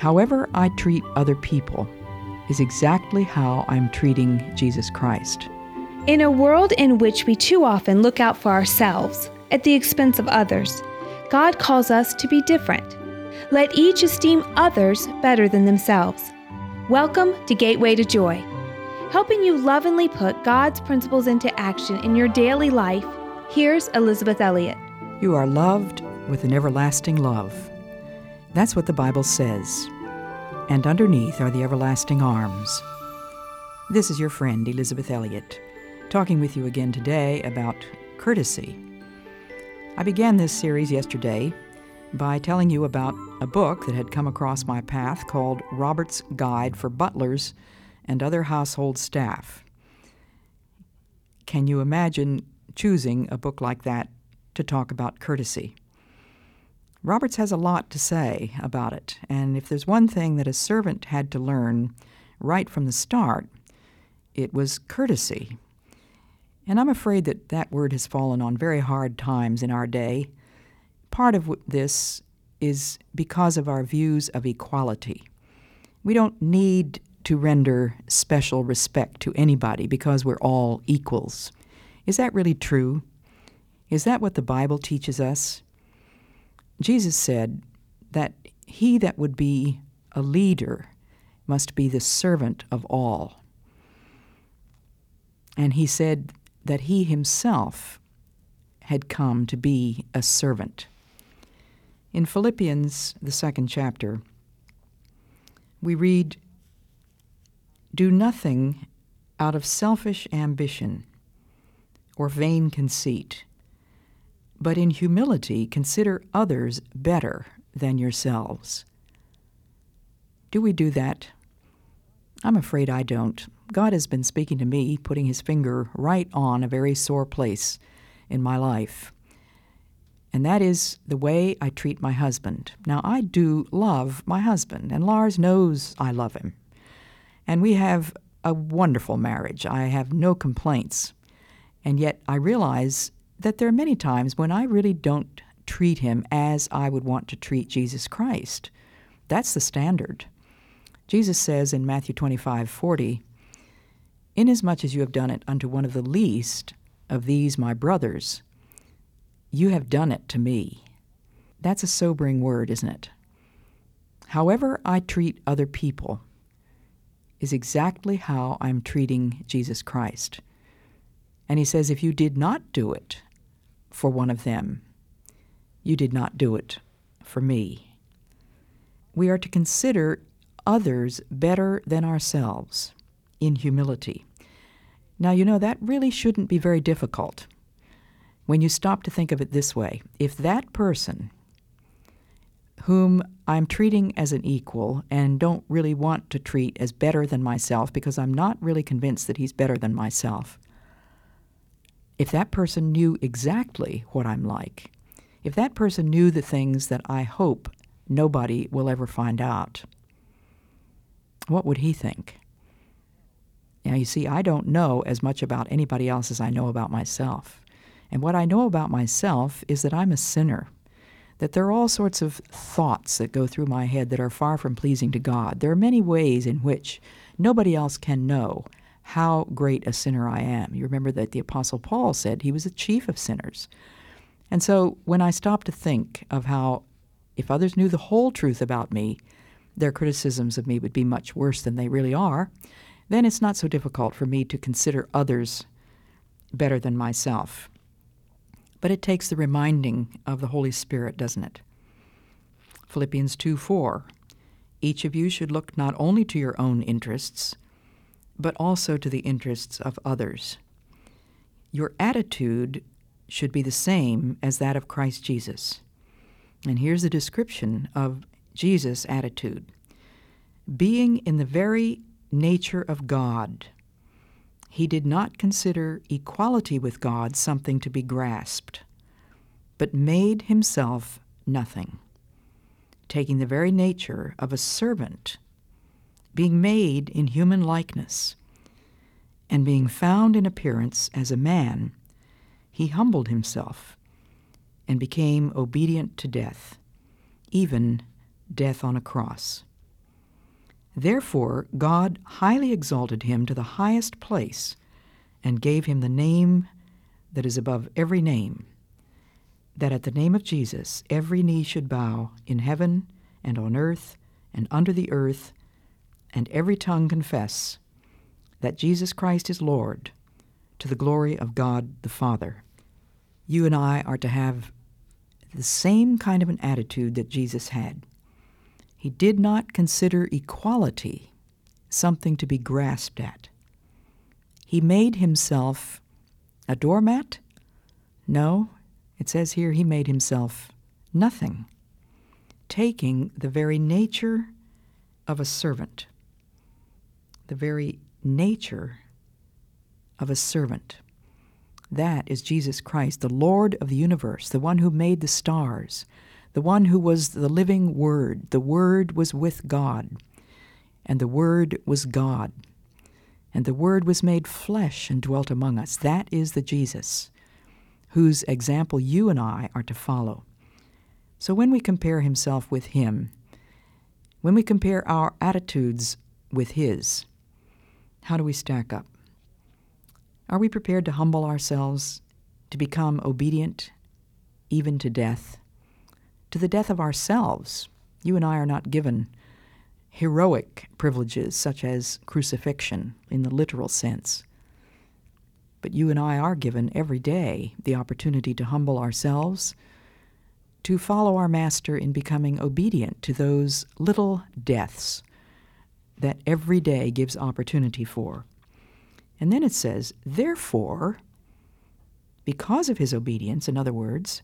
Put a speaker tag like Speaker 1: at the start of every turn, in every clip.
Speaker 1: However I treat other people is exactly how I'm treating Jesus Christ.
Speaker 2: In a world in which we too often look out for ourselves at the expense of others, God calls us to be different. Let each esteem others better than themselves. Welcome to Gateway to Joy. Helping you lovingly put God's principles into action in your daily life, here's Elizabeth Elliot.
Speaker 1: You are loved with an everlasting love. That's what the Bible says. And underneath are the everlasting arms. This is your friend, Elizabeth Elliot, talking with you again today about courtesy. I began this series yesterday by telling you about a book that had come across my path called Robert's Guide for Butlers and Other Household Staff. Can you imagine choosing a book like that to talk about courtesy? Roberts has a lot to say about it, and if there's one thing that a servant had to learn right from the start, it was courtesy. And I'm afraid that that word has fallen on very hard times in our day. Part of this is because of our views of equality. We don't need to render special respect to anybody because we're all equals. Is that really true? Is that what the Bible teaches us? Jesus said that he that would be a leader must be the servant of all. And he said that he himself had come to be a servant. In Philippians, the 2nd chapter, we read, "Do nothing out of selfish ambition or vain conceit, but in humility consider others better than yourselves." Do we do that? I'm afraid I don't. God has been speaking to me, putting his finger right on a very sore place in my life. And that is the way I treat my husband. Now, I do love my husband, and Lars knows I love him. And we have a wonderful marriage. I have no complaints. And yet I realize that there are many times when I really don't treat him as I would want to treat Jesus Christ. That's the standard. Jesus says in Matthew 25:40, "Inasmuch as you have done it unto one of the least of these my brothers, you have done it to me." That's a sobering word, isn't it? However I treat other people is exactly how I'm treating Jesus Christ. And he says, if you did not do it for one of them, you did not do it for me. We are to consider others better than ourselves in humility. Now, you know, that really shouldn't be very difficult when you stop to think of it this way. If that person whom I'm treating as an equal and don't really want to treat as better than myself because I'm not really convinced that he's better than myself, if that person knew exactly what I'm like, if that person knew the things that I hope nobody will ever find out, what would he think? Now, you see, I don't know as much about anybody else as I know about myself. And what I know about myself is that I'm a sinner, that there are all sorts of thoughts that go through my head that are far from pleasing to God. There are many ways in which nobody else can know how great a sinner I am. You remember that the Apostle Paul said he was the chief of sinners. And so when I stop to think of how if others knew the whole truth about me, their criticisms of me would be much worse than they really are, then it's not so difficult for me to consider others better than myself. But it takes the reminding of the Holy Spirit, doesn't it? Philippians 2:4, "Each of you should look not only to your own interests, but also to the interests of others." Your attitude should be the same as that of Christ Jesus. And here's a description of Jesus' attitude. "Being in the very nature of God, he did not consider equality with God something to be grasped, but made himself nothing, taking the very nature of a servant, being made in human likeness, and being found in appearance as a man, he humbled himself and became obedient to death, even death on a cross." Therefore God highly exalted him to the highest place and gave him the name that is above every name, that at the name of Jesus every knee should bow in heaven and on earth and under the earth, and every tongue confess that Jesus Christ is Lord, to the glory of God the Father. You and I are to have the same kind of an attitude that Jesus had. He did not consider equality something to be grasped at. He made himself a doormat? No, it says here he made himself nothing, taking the very nature of a servant. The very nature of a servant. That is Jesus Christ, the Lord of the universe, the one who made the stars, the one who was the living Word. The Word was with God, and the Word was God, and the Word was made flesh and dwelt among us. That is the Jesus whose example you and I are to follow. So when we compare himself with him, when we compare our attitudes with his, how do we stack up? Are we prepared to humble ourselves, to become obedient, even to death? To the death of ourselves. You and I are not given heroic privileges such as crucifixion in the literal sense. But you and I are given every day the opportunity to humble ourselves, to follow our Master in becoming obedient to those little deaths that every day gives opportunity for. And then it says, therefore, because of his obedience, in other words,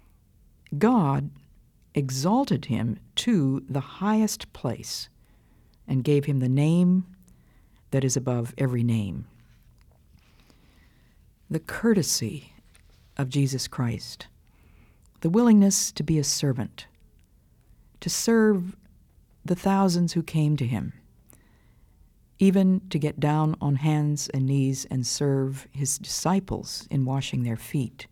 Speaker 1: God exalted him to the highest place and gave him the name that is above every name. The courtesy of Jesus Christ, the willingness to be a servant, to serve the thousands who came to him, even to get down on hands and knees and serve his disciples in washing their feet.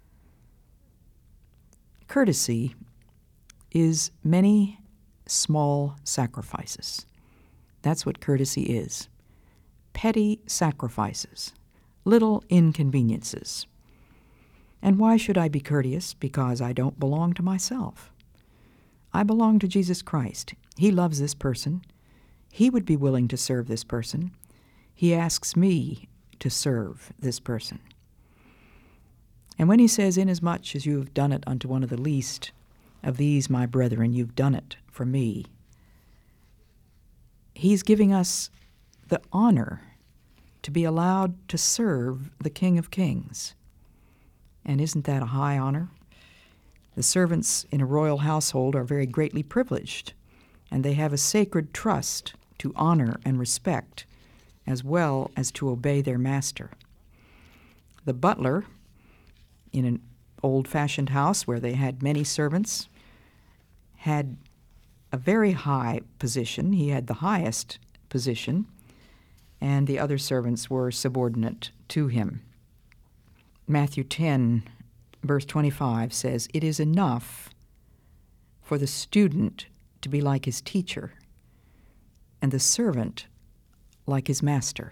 Speaker 1: Courtesy is many small sacrifices. That's what courtesy is. Petty sacrifices, little inconveniences. And why should I be courteous? Because I don't belong to myself. I belong to Jesus Christ. He loves this person. He would be willing to serve this person. He asks me to serve this person. And when he says, inasmuch as you have done it unto one of the least of these, my brethren, you've done it for me, he's giving us the honor to be allowed to serve the King of Kings. And isn't that a high honor? The servants in a royal household are very greatly privileged, and they have a sacred trust to honor and respect, as well as to obey their master. The butler, in an old-fashioned house where they had many servants, had a very high position. He had the highest position, and the other servants were subordinate to him. Matthew 10, verse 25 says, "It is enough for the student to be like his teacher, and the servant like his master."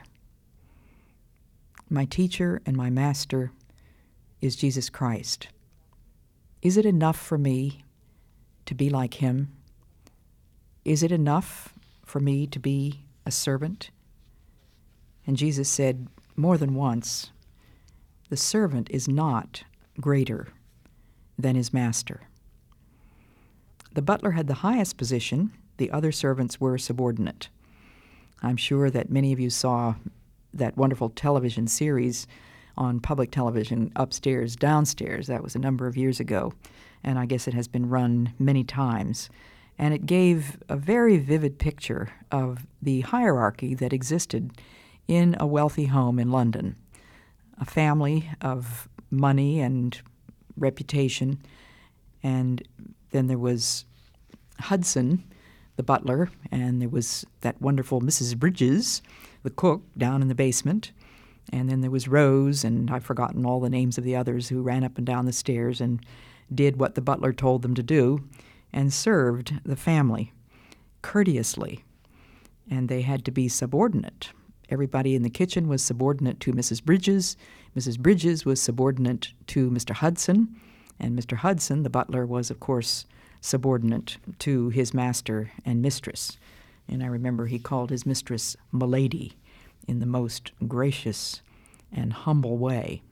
Speaker 1: My teacher and my master is Jesus Christ. Is it enough for me to be like him? Is it enough for me to be a servant? And Jesus said more than once, the servant is not greater than his master. The butler had the highest position. The other servants were subordinate. I'm sure that many of you saw that wonderful television series on public television, Upstairs, Downstairs. That was a number of years ago, and I guess it has been run many times. And it gave a very vivid picture of the hierarchy that existed in a wealthy home in London. A family of money and reputation, and then there was Hudson, the butler, and there was that wonderful Mrs. Bridges, the cook, down in the basement, and then there was Rose, and I've forgotten all the names of the others who ran up and down the stairs and did what the butler told them to do and served the family courteously. and they had to be subordinate. Everybody in the kitchen was subordinate to Mrs. Bridges. Mrs. Bridges was subordinate to Mr. Hudson, and Mr. Hudson, the butler, was, of course, subordinate to his master and mistress. And I remember he called his mistress Milady in the most gracious and humble way.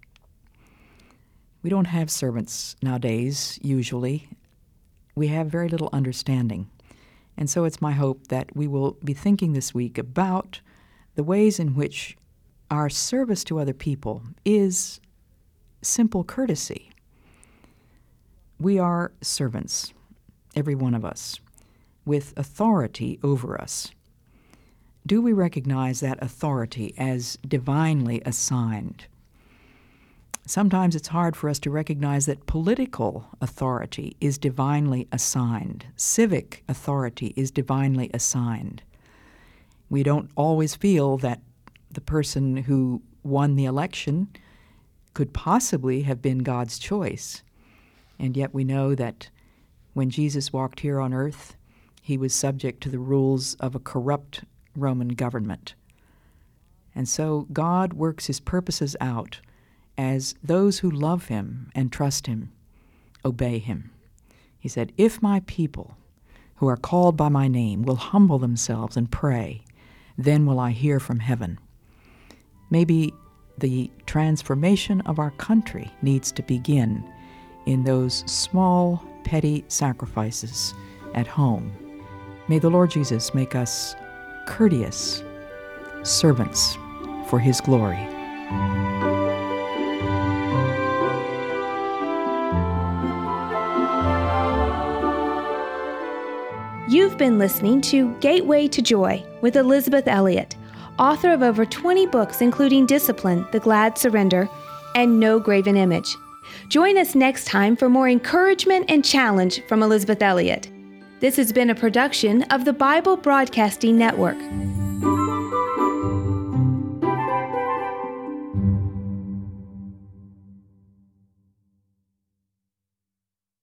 Speaker 1: We don't have servants nowadays, usually. We have very little understanding. And so it's my hope that we will be thinking this week about the ways in which our service to other people is simple courtesy. We are servants, every one of us, with authority over us. Do we recognize that authority as divinely assigned? Sometimes it's hard for us to recognize that political authority is divinely assigned. Civic authority is divinely assigned. We don't always feel that the person who won the election could possibly have been God's choice. And yet we know that when Jesus walked here on earth, he was subject to the rules of a corrupt Roman government. And so God works his purposes out as those who love him and trust him obey him. He said, "If my people who are called by my name will humble themselves and pray, then will I hear from heaven." Maybe the transformation of our country needs to begin in those small, petty sacrifices at home. May the Lord Jesus make us courteous servants for his glory.
Speaker 2: You've been listening to Gateway to Joy with Elizabeth Elliot, author of over 20 books including Discipline, The Glad Surrender, and No Graven Image. Join us next time for more encouragement and challenge from Elizabeth Elliot. This has been a production of the Bible Broadcasting Network.